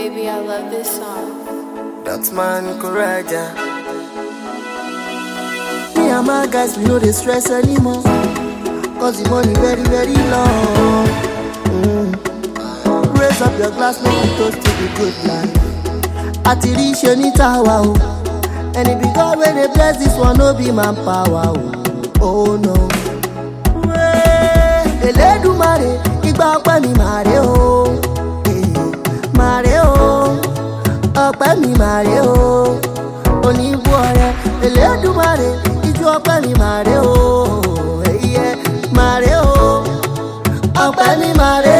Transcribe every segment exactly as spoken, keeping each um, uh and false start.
Baby, I love this song. That's man Coraja. Me and my guys, we know they stress anymore. Cause the money very, very long. Mm. Raise up your glass, make it toast to the good life. Ati reach any tower, and it be God when they bless this one, no be man power. Oh no. Elédùmarè, igba ọpẹ́ mi mare o. Mare o. Ọpẹ́ mi mare o. Oníbú ọrẹ, Elédùmarè, ijó ọpẹ́ mi mare o. Yeah, mare o. Ọpẹ́ mi mare.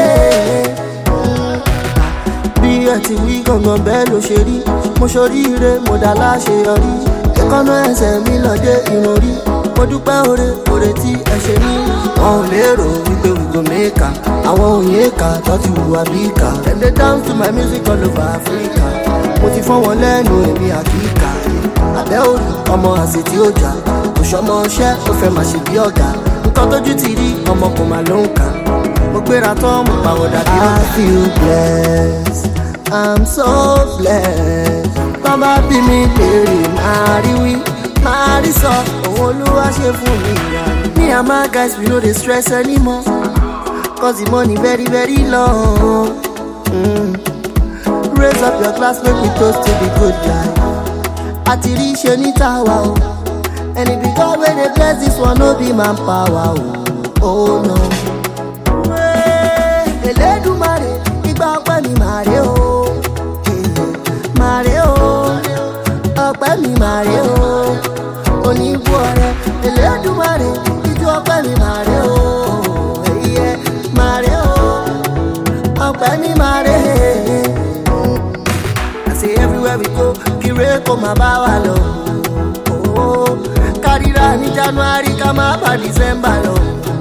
Bí ẹ ti wí gangan bẹ́ẹ̀ ló ṣe rí. Mo ṣoríire, mo dá láṣeyọrí. Ìkànnà ẹsẹ̀ mi lọ dé irun rí. Mo dúpẹ́ oore, oore tí ẹ ṣe mí. Wọn ò lérò wípé we go make am. Àwọn òye kà tó ti hùwà bí kà. Dem dey dance to my music all over Africa. Mo ti fọ́ wọn lẹ́nu èmi àkíkà. Àbẹ́ òòlù ọmọ àsè tí ó jà. Òṣọ́mọ ọṣẹ́ ó fẹ́ máa ṣe bí ọ̀gá. Nǹkan tójú ti rí ọmọ kò máa ló ń kà. Mo gbéra tán mo pàwọ̀dà bí ó. I feel blessed, I'm so blessed. Tọ́ bá bí mi léèrè máa rí wí. Máa rí sọ, òun Olúwa ṣe fún mi ìyá. Me and my guys, we know they stress anymore. Cause the money very, very long. Mm. Raise up your glass, make me toast to the good life. Ati reach any tower, and it be God when they bless this one, no be man power. Oh no. Elédùmarè, igba ọpẹ́ mi mare o. Mare o. Ọpẹ́ mi mare o. Oníbú ọrẹ, Elédùmarè, ijó ọpẹ́ mi mare o. Yeah, mare o. Ọpẹ́ mi mare. I say everywhere we go, kire kó máa bá wa lọ. Oh, kárìíra ní January ká má bá December lọ.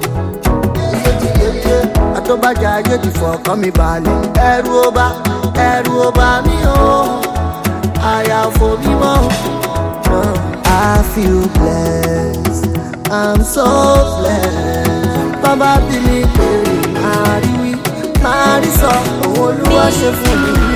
Àtọ́bàjá ayé ti fọkàn mi balẹ̀. Ẹ̀rù ó bà, ẹ̀rù ó bà mí o. Àyà ò fò mí mọ́. I feel blessed, I'm so blessed. Bàbá bí mi pèrè, máa rí wí, máa rí sọ, òun Olúwa ṣe fún mi.